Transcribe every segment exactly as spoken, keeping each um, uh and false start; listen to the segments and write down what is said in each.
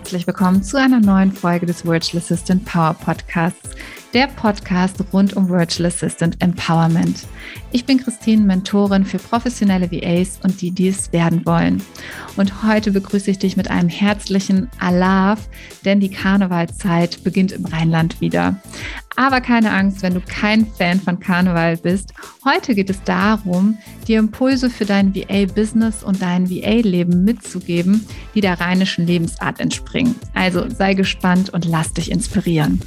herzlich willkommen zu einer neuen Folge des Virtual Assistant Power Podcasts, der Podcast rund um Virtual Assistant Empowerment. Ich bin Christine, Mentorin für professionelle V As und die, die es werden wollen. Und heute begrüße ich dich mit einem herzlichen Alaf, denn die Karnevalszeit beginnt im Rheinland wieder. Aber keine Angst, wenn du kein Fan von Karneval bist. Heute geht es darum, dir Impulse für dein V A-Business und dein V A-Leben mitzugeben, die der rheinischen Lebensart entspringen. Also sei gespannt und lass dich inspirieren.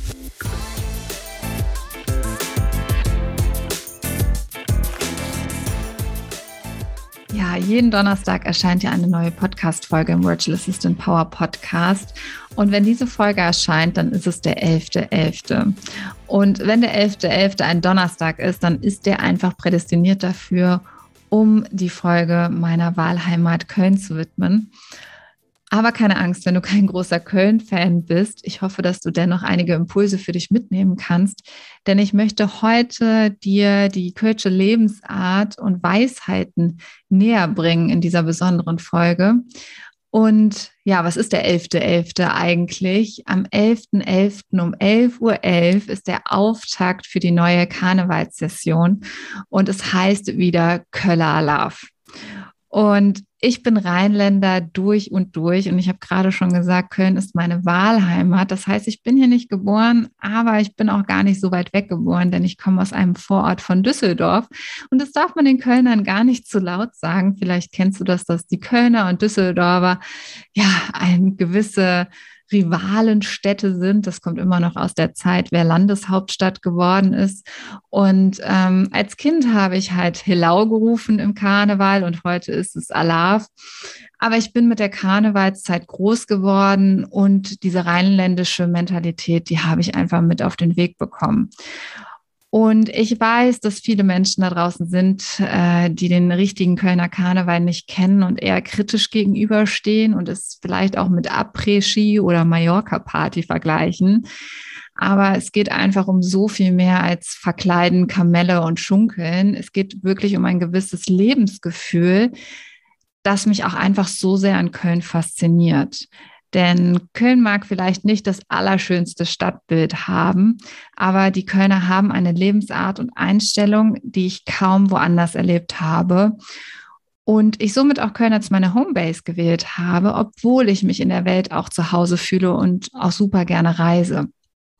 Ja, jeden Donnerstag erscheint ja eine neue Podcast-Folge im Virtual Assistant Power Podcast. Und wenn diese Folge erscheint, dann ist es der elfter elfter Und wenn der elfter elfter ein Donnerstag ist, dann ist der einfach prädestiniert dafür, um die Folge meiner Wahlheimat Köln zu widmen. Aber keine Angst, wenn du kein großer Köln-Fan bist. Ich hoffe, dass du dennoch einige Impulse für dich mitnehmen kannst. Denn ich möchte heute dir die kölsche Lebensart und Weisheiten näher bringen in dieser besonderen Folge. Und ja, was ist der elfter elfter eigentlich? Am elfter elfter um elf Uhr elf ist der Auftakt für die neue Karnevalssession. Und es heißt wieder Köller Alaf. Und ich bin Rheinländer durch und durch und ich habe gerade schon gesagt, Köln ist meine Wahlheimat. Das heißt, ich bin hier nicht geboren, aber ich bin auch gar nicht so weit weg geboren, denn ich komme aus einem Vorort von Düsseldorf. Und das darf man den Kölnern gar nicht zu laut sagen. Vielleicht kennst du das, dass die Kölner und Düsseldorfer ja eine gewisse Rivalenstädte sind. Das kommt immer noch aus der Zeit, wer Landeshauptstadt geworden ist. Und ähm, als Kind habe ich halt Hillau gerufen im Karneval und heute ist es Alaf. Aber ich bin mit der Karnevalszeit groß geworden und diese rheinländische Mentalität, die habe ich einfach mit auf den Weg bekommen. Und ich weiß, dass viele Menschen da draußen sind, äh, die den richtigen Kölner Karneval nicht kennen und eher kritisch gegenüberstehen und es vielleicht auch mit Après-Ski oder Mallorca-Party vergleichen. Aber es geht einfach um so viel mehr als Verkleiden, Kamelle und Schunkeln. Es geht wirklich um ein gewisses Lebensgefühl, das mich auch einfach so sehr an Köln fasziniert. Denn Köln mag vielleicht nicht das allerschönste Stadtbild haben, aber die Kölner haben eine Lebensart und Einstellung, die ich kaum woanders erlebt habe. Und ich somit auch Köln als meine Homebase gewählt habe, obwohl ich mich in der Welt auch zu Hause fühle und auch super gerne reise.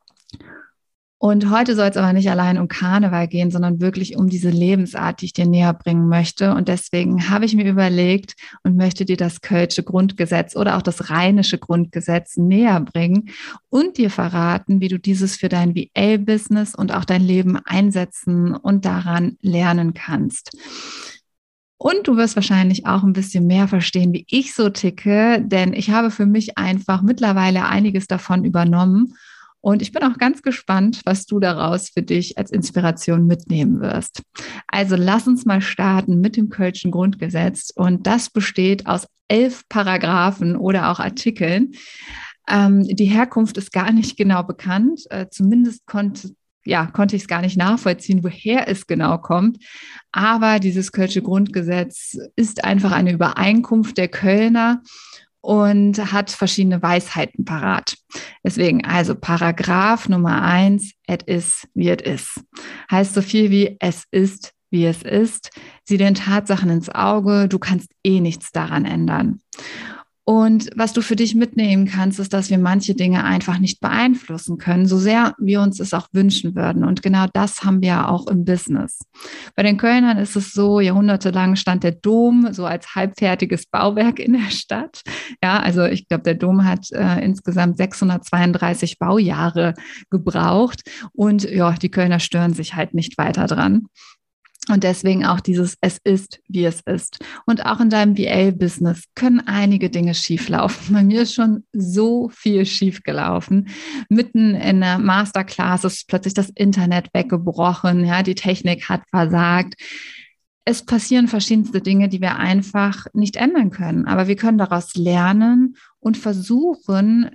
Und heute soll es aber nicht allein um Karneval gehen, sondern wirklich um diese Lebensart, die ich dir näher bringen möchte. Und deswegen habe ich mir überlegt und möchte dir das kölsche Grundgesetz oder auch das rheinische Grundgesetz näher bringen und dir verraten, wie du dieses für dein V A-Business und auch dein Leben einsetzen und daran lernen kannst. Und du wirst wahrscheinlich auch ein bisschen mehr verstehen, wie ich so ticke, denn ich habe für mich einfach mittlerweile einiges davon übernommen. Und ich bin auch ganz gespannt, was du daraus für dich als Inspiration mitnehmen wirst. Also lass uns mal starten mit dem kölschen Grundgesetz. Und das besteht aus elf Paragraphen oder auch Artikeln. Ähm, die Herkunft ist gar nicht genau bekannt. Äh, zumindest konnte, ja, konnte ich es gar nicht nachvollziehen, woher es genau kommt. Aber dieses kölsche Grundgesetz ist einfach eine Übereinkunft der Kölner und hat verschiedene Weisheiten parat. Deswegen also Paragraph Nummer eins, et is, wie et is. Heißt so viel wie es ist, wie es ist. Sieh den Tatsachen ins Auge, du kannst eh nichts daran ändern. Und was du für dich mitnehmen kannst, ist, dass wir manche Dinge einfach nicht beeinflussen können, so sehr wir uns es auch wünschen würden. Und genau das haben wir auch im Business. Bei den Kölnern ist es so, jahrhundertelang stand der Dom so als halbfertiges Bauwerk in der Stadt. Ja, also ich glaube, der Dom hat äh, insgesamt sechshundertzweiunddreißig Baujahre gebraucht. Und ja, die Kölner stören sich halt nicht weiter dran. Und deswegen auch dieses Es ist, wie es ist. Und auch in deinem V A-Business können einige Dinge schieflaufen. Bei mir ist schon so viel schiefgelaufen. Mitten in der Masterclass ist plötzlich das Internet weggebrochen. Ja, die Technik hat versagt. Es passieren verschiedenste Dinge, die wir einfach nicht ändern können. Aber wir können daraus lernen und versuchen,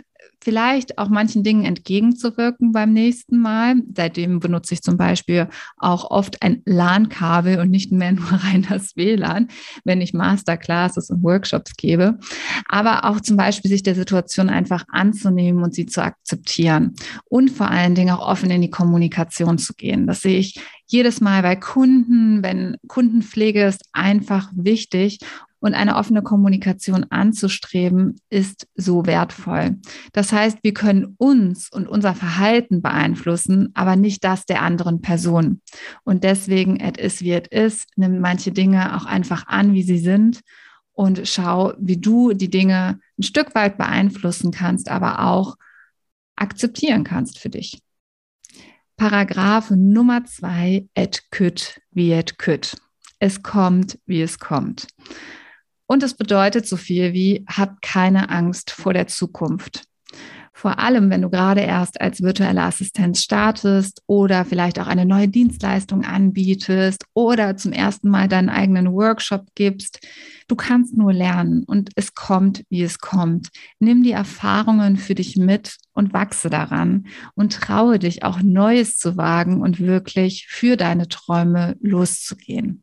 vielleicht auch manchen Dingen entgegenzuwirken beim nächsten Mal. Seitdem benutze ich zum Beispiel auch oft ein LAN-Kabel und nicht mehr nur rein das W L A N, wenn ich Masterclasses und Workshops gebe. Aber auch zum Beispiel sich der Situation einfach anzunehmen und sie zu akzeptieren und vor allen Dingen auch offen in die Kommunikation zu gehen. Das sehe ich jedes Mal bei Kunden, wenn Kundenpflege ist einfach wichtig. Und eine offene Kommunikation anzustreben, ist so wertvoll. Das heißt, wir können uns und unser Verhalten beeinflussen, aber nicht das der anderen Person. Und deswegen, it is wie it is, nimm manche Dinge auch einfach an, wie sie sind und schau, wie du die Dinge ein Stück weit beeinflussen kannst, aber auch akzeptieren kannst für dich. Paragraph Nummer zwei, et kütt wie et kütt. Es kommt, wie es kommt. Und es bedeutet so viel wie, hab keine Angst vor der Zukunft. Vor allem, wenn du gerade erst als virtuelle Assistenz startest oder vielleicht auch eine neue Dienstleistung anbietest oder zum ersten Mal deinen eigenen Workshop gibst. Du kannst nur lernen und es kommt, wie es kommt. Nimm die Erfahrungen für dich mit und wachse daran und traue dich auch Neues zu wagen und wirklich für deine Träume loszugehen.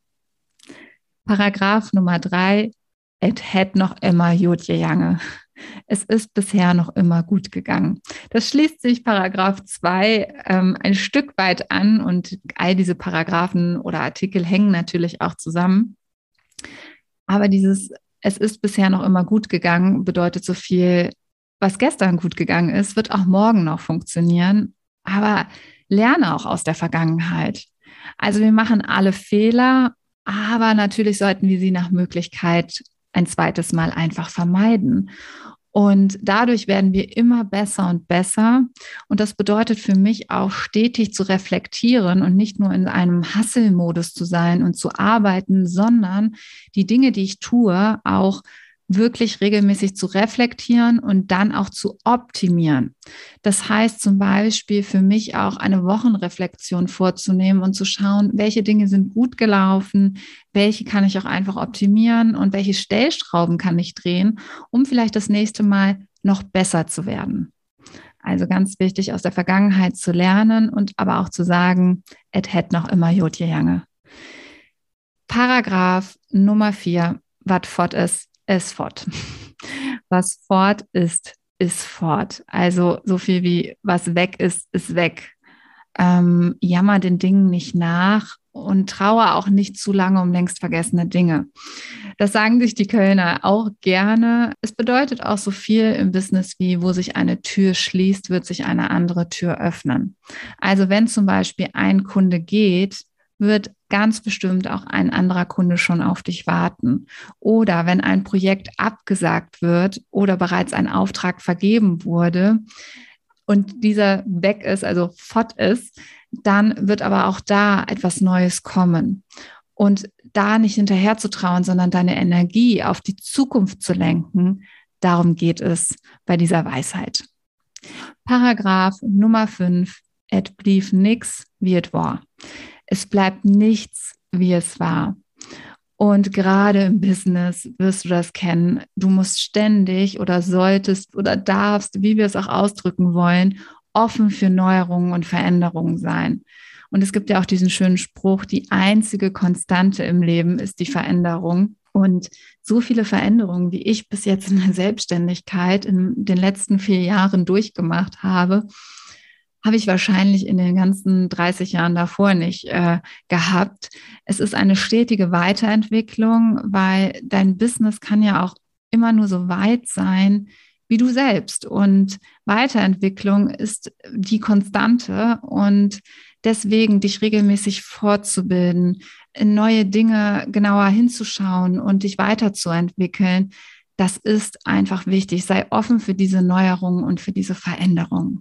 Paragraph Nummer drei, et het noch immer gut gegangen. Es ist bisher noch immer gut gegangen. Das schließt sich Paragraph zwei ähm, ein Stück weit an und all diese Paragraphen oder Artikel hängen natürlich auch zusammen. Aber dieses es ist bisher noch immer gut gegangen bedeutet so viel, was gestern gut gegangen ist, wird auch morgen noch funktionieren. Aber lerne auch aus der Vergangenheit. Also wir machen alle Fehler, aber natürlich sollten wir sie nach Möglichkeit ein zweites Mal einfach vermeiden. Und dadurch werden wir immer besser und besser. Und das bedeutet für mich auch stetig zu reflektieren und nicht nur in einem Hustle-Modus zu sein und zu arbeiten, sondern die Dinge, die ich tue, auch wirklich regelmäßig zu reflektieren und dann auch zu optimieren. Das heißt zum Beispiel für mich auch eine Wochenreflexion vorzunehmen und zu schauen, welche Dinge sind gut gelaufen, welche kann ich auch einfach optimieren und welche Stellschrauben kann ich drehen, um vielleicht das nächste Mal noch besser zu werden. Also ganz wichtig, aus der Vergangenheit zu lernen und aber auch zu sagen, et het noch immer gut gegangen. Paragraph Nummer vier, wat fort ist, ist fort. Was fort ist, ist fort. Also so viel wie was weg ist, ist weg. Ähm, jammer den Dingen nicht nach und traue auch nicht zu lange um längst vergessene Dinge. Das sagen sich die Kölner auch gerne. Es bedeutet auch so viel im Business wie, wo sich eine Tür schließt, wird sich eine andere Tür öffnen. Also wenn zum Beispiel ein Kunde geht, wird ganz bestimmt auch ein anderer Kunde schon auf dich warten. Oder wenn ein Projekt abgesagt wird oder bereits ein Auftrag vergeben wurde und dieser weg ist, also fort ist, dann wird aber auch da etwas Neues kommen. Und da nicht hinterher zu trauen, sondern deine Energie auf die Zukunft zu lenken, darum geht es bei dieser Weisheit. Paragraph Nummer fünf, et blieb nix wie et war. Es bleibt nichts, wie es war. Und gerade im Business wirst du das kennen. Du musst ständig oder solltest oder darfst, wie wir es auch ausdrücken wollen, offen für Neuerungen und Veränderungen sein. Und es gibt ja auch diesen schönen Spruch, die einzige Konstante im Leben ist die Veränderung. Und so viele Veränderungen, wie ich bis jetzt in der Selbstständigkeit in den letzten vier Jahren durchgemacht habe, habe ich wahrscheinlich in den ganzen dreißig Jahren davor nicht äh, gehabt. Es ist eine stetige Weiterentwicklung, weil dein Business kann ja auch immer nur so weit sein wie du selbst. Und Weiterentwicklung ist die Konstante und deswegen dich regelmäßig fortzubilden, in neue Dinge genauer hinzuschauen und dich weiterzuentwickeln, das ist einfach wichtig. Sei offen für diese Neuerungen und für diese Veränderungen.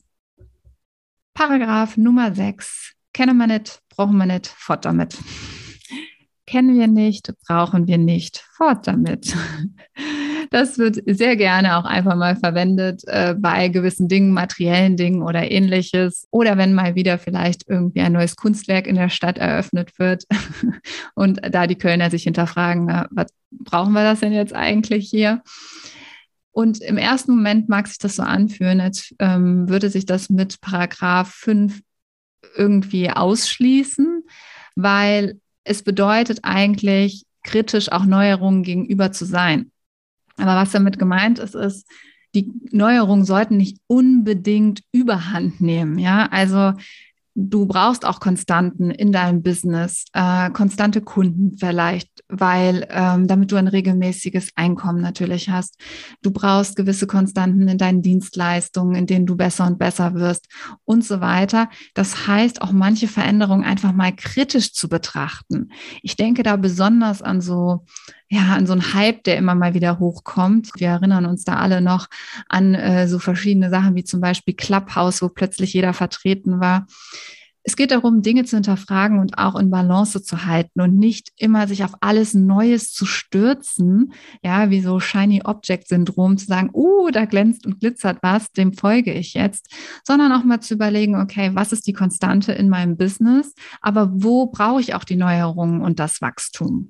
Paragraph Nummer sechs. Kennen wir nicht, brauchen wir nicht, fort damit. Kennen wir nicht, brauchen wir nicht, fort damit. Das wird sehr gerne auch einfach mal verwendet äh, bei gewissen Dingen, materiellen Dingen oder ähnliches. Oder wenn mal wieder vielleicht irgendwie ein neues Kunstwerk in der Stadt eröffnet wird und da die Kölner sich hinterfragen, na, was brauchen wir das denn jetzt eigentlich hier? Und im ersten Moment mag sich das so anfühlen, als ähm, würde sich das mit Paragraph fünf irgendwie ausschließen, weil es bedeutet eigentlich, kritisch auch Neuerungen gegenüber zu sein. Aber was damit gemeint ist, ist, die Neuerungen sollten nicht unbedingt Überhand nehmen. Ja, also du brauchst auch Konstanten in deinem Business, äh, konstante Kunden vielleicht, weil ähm, damit du ein regelmäßiges Einkommen natürlich hast. Du brauchst gewisse Konstanten in deinen Dienstleistungen, in denen du besser und besser wirst und so weiter. Das heißt, auch manche Veränderungen einfach mal kritisch zu betrachten. Ich denke da besonders an so ja, an so einen Hype, der immer mal wieder hochkommt. Wir erinnern uns da alle noch an äh, so verschiedene Sachen wie zum Beispiel Clubhouse, wo plötzlich jeder vertreten war. Es geht darum, Dinge zu hinterfragen und auch in Balance zu halten und nicht immer sich auf alles Neues zu stürzen, ja, wie so Shiny Object Syndrom, zu sagen, uh, da glänzt und glitzert was, dem folge ich jetzt, sondern auch mal zu überlegen, okay, was ist die Konstante in meinem Business, aber wo brauche ich auch die Neuerungen und das Wachstum?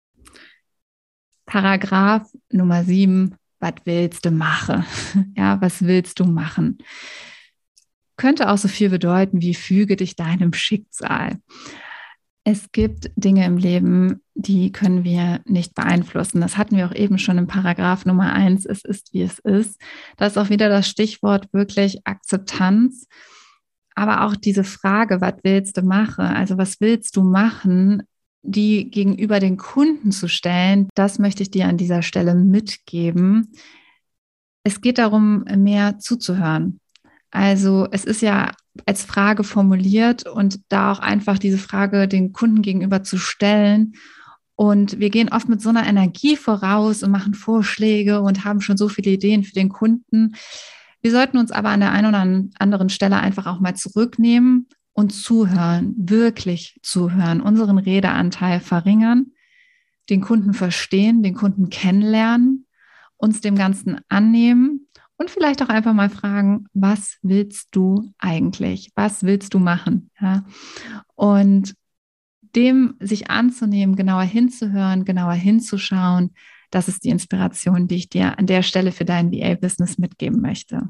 Paragraph Nummer sieben, was willst du machen? Ja, was willst du machen? Könnte auch so viel bedeuten wie füge dich deinem Schicksal. Es gibt Dinge im Leben, die können wir nicht beeinflussen. Das hatten wir auch eben schon im Paragraph Nummer eins, es ist, wie es ist. Da ist auch wieder das Stichwort wirklich Akzeptanz. Aber auch diese Frage, was willst du machen? Also was willst du machen? Die gegenüber den Kunden zu stellen, das möchte ich dir an dieser Stelle mitgeben. Es geht darum, mehr zuzuhören. Also es ist ja als Frage formuliert und da auch einfach diese Frage den Kunden gegenüber zu stellen. Und wir gehen oft mit so einer Energie voraus und machen Vorschläge und haben schon so viele Ideen für den Kunden. Wir sollten uns aber an der einen oder anderen Stelle einfach auch mal zurücknehmen und zuhören, wirklich zuhören, unseren Redeanteil verringern, den Kunden verstehen, den Kunden kennenlernen, uns dem Ganzen annehmen und vielleicht auch einfach mal fragen, was willst du eigentlich? Was willst du machen? Ja? Und dem sich anzunehmen, genauer hinzuhören, genauer hinzuschauen, das ist die Inspiration, die ich dir an der Stelle für dein V A-Business mitgeben möchte.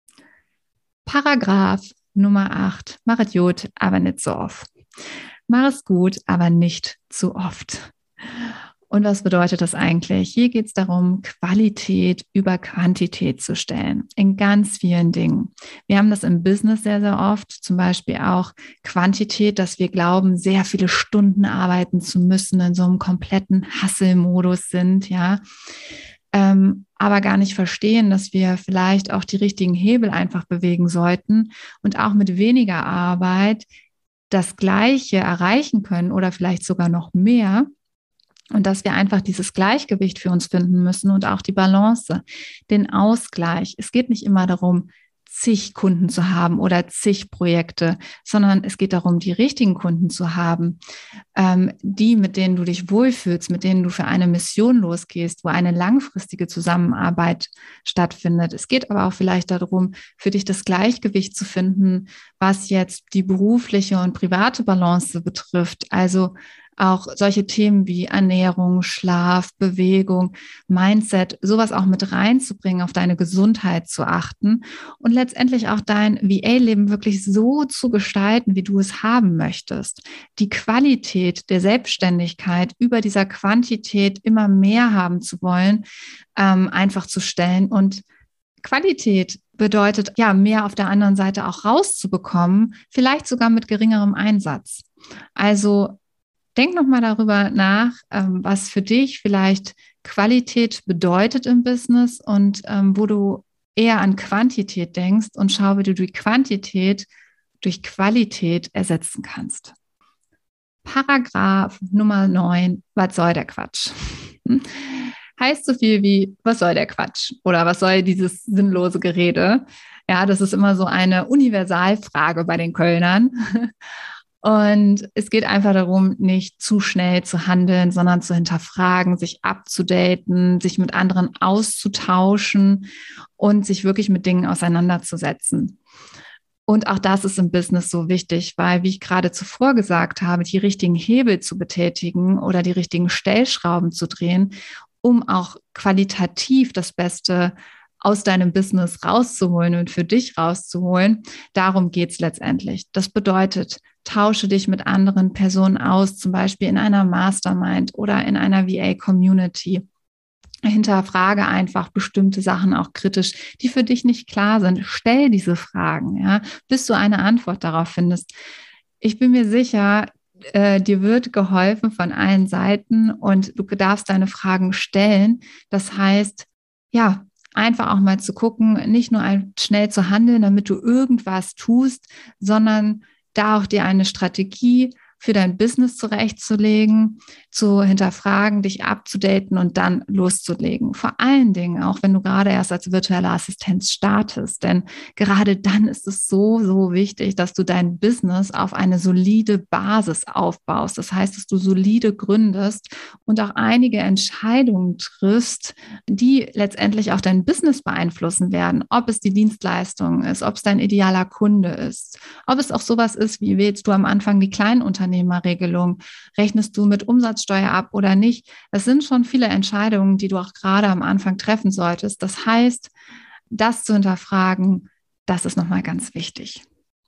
Paragraph Nummer acht, mach es gut, aber nicht so oft. Mach es gut, aber nicht zu oft. Und was bedeutet das eigentlich? Hier geht es darum, Qualität über Quantität zu stellen, in ganz vielen Dingen. Wir haben das im Business sehr, sehr oft, zum Beispiel auch Quantität, dass wir glauben, sehr viele Stunden arbeiten zu müssen, in so einem kompletten Hustle-Modus sind, ja. Ähm, aber gar nicht verstehen, dass wir vielleicht auch die richtigen Hebel einfach bewegen sollten und auch mit weniger Arbeit das Gleiche erreichen können oder vielleicht sogar noch mehr. Und dass wir einfach dieses Gleichgewicht für uns finden müssen und auch die Balance, den Ausgleich. Es geht nicht immer darum, zig Kunden zu haben oder zig Projekte, sondern es geht darum, die richtigen Kunden zu haben, ähm, die, mit denen du dich wohlfühlst, mit denen du für eine Mission losgehst, wo eine langfristige Zusammenarbeit stattfindet. Es geht aber auch vielleicht darum, für dich das Gleichgewicht zu finden, was jetzt die berufliche und private Balance betrifft. Also auch solche Themen wie Ernährung, Schlaf, Bewegung, Mindset, sowas auch mit reinzubringen, auf deine Gesundheit zu achten und letztendlich auch dein V A-Leben wirklich so zu gestalten, wie du es haben möchtest. Die Qualität der Selbstständigkeit über dieser Quantität immer mehr haben zu wollen, ähm, einfach zu stellen. Und Qualität bedeutet, ja, mehr auf der anderen Seite auch rauszubekommen, vielleicht sogar mit geringerem Einsatz. Also denk nochmal darüber nach, ähm, was für dich vielleicht Qualität bedeutet im Business und ähm, wo du eher an Quantität denkst und schau, wie du die Quantität durch Qualität ersetzen kannst. Paragraph Nummer neun, was soll der Quatsch? Hm? Heißt so viel wie, was soll der Quatsch? Oder was soll dieses sinnlose Gerede? Ja, das ist immer so eine Universalfrage bei den Kölnern. Und es geht einfach darum, nicht zu schnell zu handeln, sondern zu hinterfragen, sich abzudaten, sich mit anderen auszutauschen und sich wirklich mit Dingen auseinanderzusetzen. Und auch das ist im Business so wichtig, weil, wie ich gerade zuvor gesagt habe, die richtigen Hebel zu betätigen oder die richtigen Stellschrauben zu drehen, um auch qualitativ das Beste aus deinem Business rauszuholen und für dich rauszuholen. Darum geht es letztendlich. Das bedeutet, tausche dich mit anderen Personen aus, zum Beispiel in einer Mastermind oder in einer V A-Community. Hinterfrage einfach bestimmte Sachen auch kritisch, die für dich nicht klar sind. Stell diese Fragen, ja, bis du eine Antwort darauf findest. Ich bin mir sicher, äh, dir wird geholfen von allen Seiten und du darfst deine Fragen stellen. Das heißt, ja, einfach auch mal zu gucken, nicht nur schnell zu handeln, damit du irgendwas tust, sondern da auch dir eine Strategie für dein Business zurechtzulegen, zu hinterfragen, dich abzudaten und dann loszulegen. Vor allen Dingen auch, wenn du gerade erst als virtuelle Assistenz startest, denn gerade dann ist es so, so wichtig, dass du dein Business auf eine solide Basis aufbaust. Das heißt, dass du solide gründest und auch einige Entscheidungen triffst, die letztendlich auch dein Business beeinflussen werden. Ob es die Dienstleistung ist, ob es dein idealer Kunde ist, ob es auch sowas ist, wie wählst du am Anfang die Kleinunternehmer Unternehmerregelung? Rechnest du mit Umsatzsteuer ab oder nicht? Das sind schon viele Entscheidungen, die du auch gerade am Anfang treffen solltest. Das heißt, das zu hinterfragen, das ist nochmal ganz wichtig.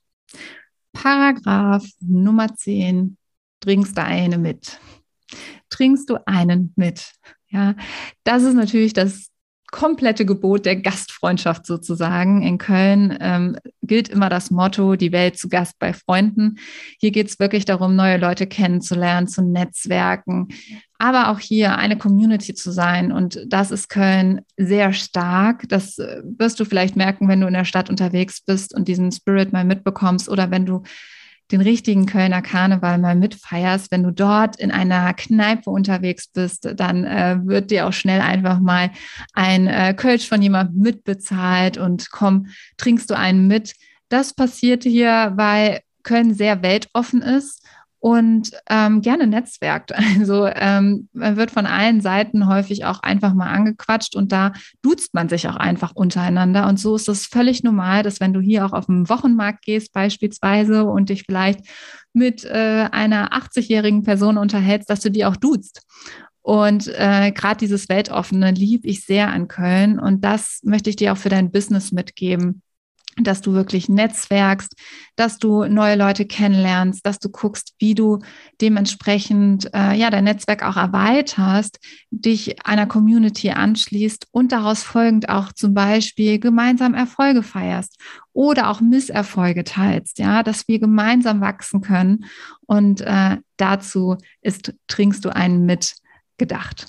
Paragraph Nummer zehn. Trinkst du eine mit? Trinkst du einen mit? Ja, das ist natürlich das komplette Gebot der Gastfreundschaft sozusagen. In Köln ähm, gilt immer das Motto, die Welt zu Gast bei Freunden. Hier geht es wirklich darum, neue Leute kennenzulernen, zu netzwerken, aber auch hier eine Community zu sein. Und das ist Köln sehr stark. Das wirst du vielleicht merken, wenn du in der Stadt unterwegs bist und diesen Spirit mal mitbekommst oder wenn du den richtigen Kölner Karneval mal mitfeierst. Wenn du dort in einer Kneipe unterwegs bist, dann äh, wird dir auch schnell einfach mal ein äh, Kölsch von jemandem mitbezahlt und komm, trinkst du einen mit. Das passiert hier, weil Köln sehr weltoffen ist und ähm, gerne netzwerkt. Also ähm, man wird von allen Seiten häufig auch einfach mal angequatscht und da duzt man sich auch einfach untereinander. Und so ist es völlig normal, dass wenn du hier auch auf den Wochenmarkt gehst beispielsweise und dich vielleicht mit äh, einer achtzigjährigen Person unterhältst, dass du die auch duzt. Und äh, gerade dieses Weltoffene liebe ich sehr an Köln und das möchte ich dir auch für dein Business mitgeben, dass du wirklich netzwerkst, dass du neue Leute kennenlernst, dass du guckst, wie du dementsprechend äh, ja dein Netzwerk auch erweiterst, dich einer Community anschließt und daraus folgend auch zum Beispiel gemeinsam Erfolge feierst oder auch Misserfolge teilst, ja, dass wir gemeinsam wachsen können und äh, dazu ist trinkst du einen mit gedacht.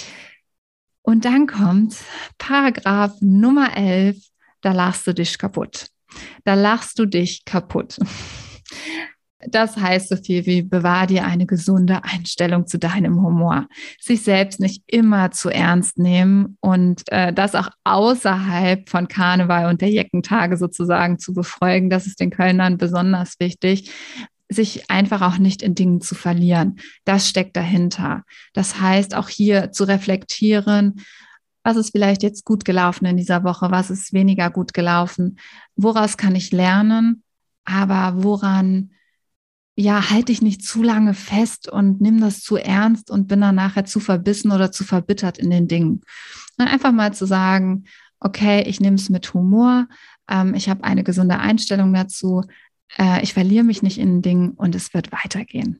Und dann kommt Paragraph Nummer elf. Da lachst du dich kaputt. Da lachst du dich kaputt. Das heißt so viel wie, bewahr dir eine gesunde Einstellung zu deinem Humor. Sich selbst nicht immer zu ernst nehmen und äh, das auch außerhalb von Karneval und der Jeckentage sozusagen zu befolgen. Das ist den Kölnern besonders wichtig. Sich einfach auch nicht in Dingen zu verlieren. Das steckt dahinter. Das heißt, auch hier zu reflektieren, was ist vielleicht jetzt gut gelaufen in dieser Woche, was ist weniger gut gelaufen, woraus kann ich lernen, aber woran, ja, halte ich nicht zu lange fest und nimm das zu ernst und bin dann nachher zu verbissen oder zu verbittert in den Dingen. Und einfach mal zu sagen, okay, ich nehme es mit Humor, ähm, ich habe eine gesunde Einstellung dazu, äh, ich verliere mich nicht in den Dingen und es wird weitergehen.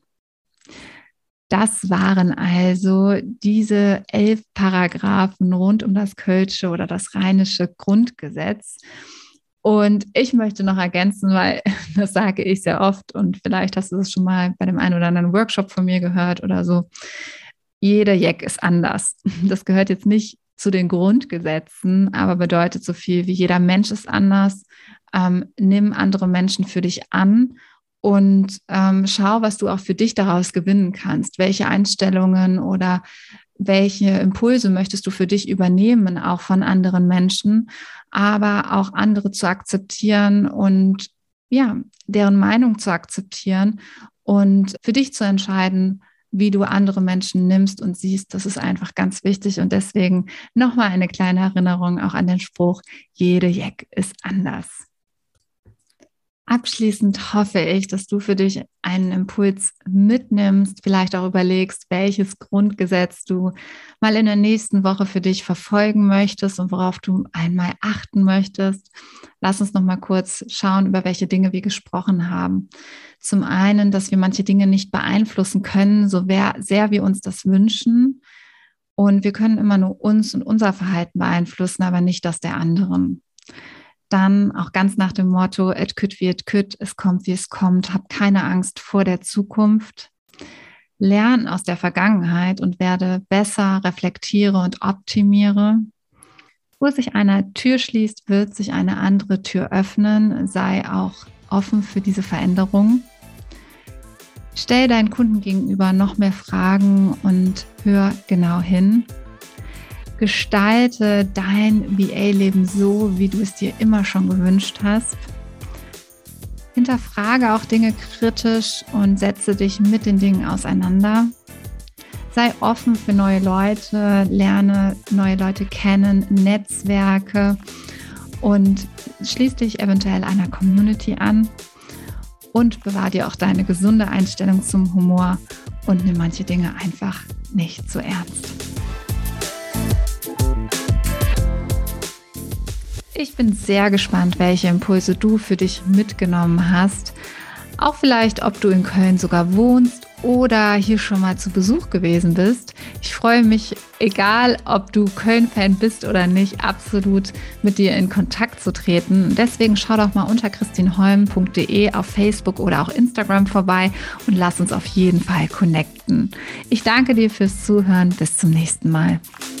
Das waren also diese elf Paragraphen rund um das Kölsche oder das Rheinische Grundgesetz. Und ich möchte noch ergänzen, weil das sage ich sehr oft und vielleicht hast du es schon mal bei dem einen oder anderen Workshop von mir gehört oder so. Jeder Jeck ist anders. Das gehört jetzt nicht zu den Grundgesetzen, aber bedeutet so viel wie jeder Mensch ist anders. Ähm, nimm andere Menschen für dich an. Und ähm, schau, was du auch für dich daraus gewinnen kannst. Welche Einstellungen oder welche Impulse möchtest du für dich übernehmen, auch von anderen Menschen, aber auch andere zu akzeptieren und ja, deren Meinung zu akzeptieren und für dich zu entscheiden, wie du andere Menschen nimmst und siehst. Das ist einfach ganz wichtig. Und deswegen nochmal eine kleine Erinnerung auch an den Spruch, jede Jeck ist anders. Abschließend hoffe ich, dass du für dich einen Impuls mitnimmst, vielleicht auch überlegst, welches Grundgesetz du mal in der nächsten Woche für dich verfolgen möchtest und worauf du einmal achten möchtest. Lass uns noch mal kurz schauen, über welche Dinge wir gesprochen haben. Zum einen, dass wir manche Dinge nicht beeinflussen können, so sehr wir uns das wünschen. Und wir können immer nur uns und unser Verhalten beeinflussen, aber nicht das der anderen. Dann auch ganz nach dem Motto, et kütt wie et kütt, es kommt wie es kommt, hab keine Angst vor der Zukunft. Lern aus der Vergangenheit und werde besser, reflektiere und optimiere. Wo sich eine Tür schließt, wird sich eine andere Tür öffnen. Sei auch offen für diese Veränderung. Stell deinen Kunden gegenüber noch mehr Fragen und hör genau hin. Gestalte dein V A-Leben so, wie du es dir immer schon gewünscht hast. Hinterfrage auch Dinge kritisch und setze dich mit den Dingen auseinander. Sei offen für neue Leute, lerne neue Leute kennen, Netzwerke und schließ dich eventuell einer Community an und bewahre dir auch deine gesunde Einstellung zum Humor und nimm manche Dinge einfach nicht zu ernst. Ich bin sehr gespannt, welche Impulse du für dich mitgenommen hast. Auch vielleicht, ob du in Köln sogar wohnst oder hier schon mal zu Besuch gewesen bist. Ich freue mich, egal ob du Köln-Fan bist oder nicht, absolut mit dir in Kontakt zu treten. Deswegen schau doch mal unter christinholm punkt de auf Facebook oder auch Instagram vorbei und lass uns auf jeden Fall connecten. Ich danke dir fürs Zuhören. Bis zum nächsten Mal.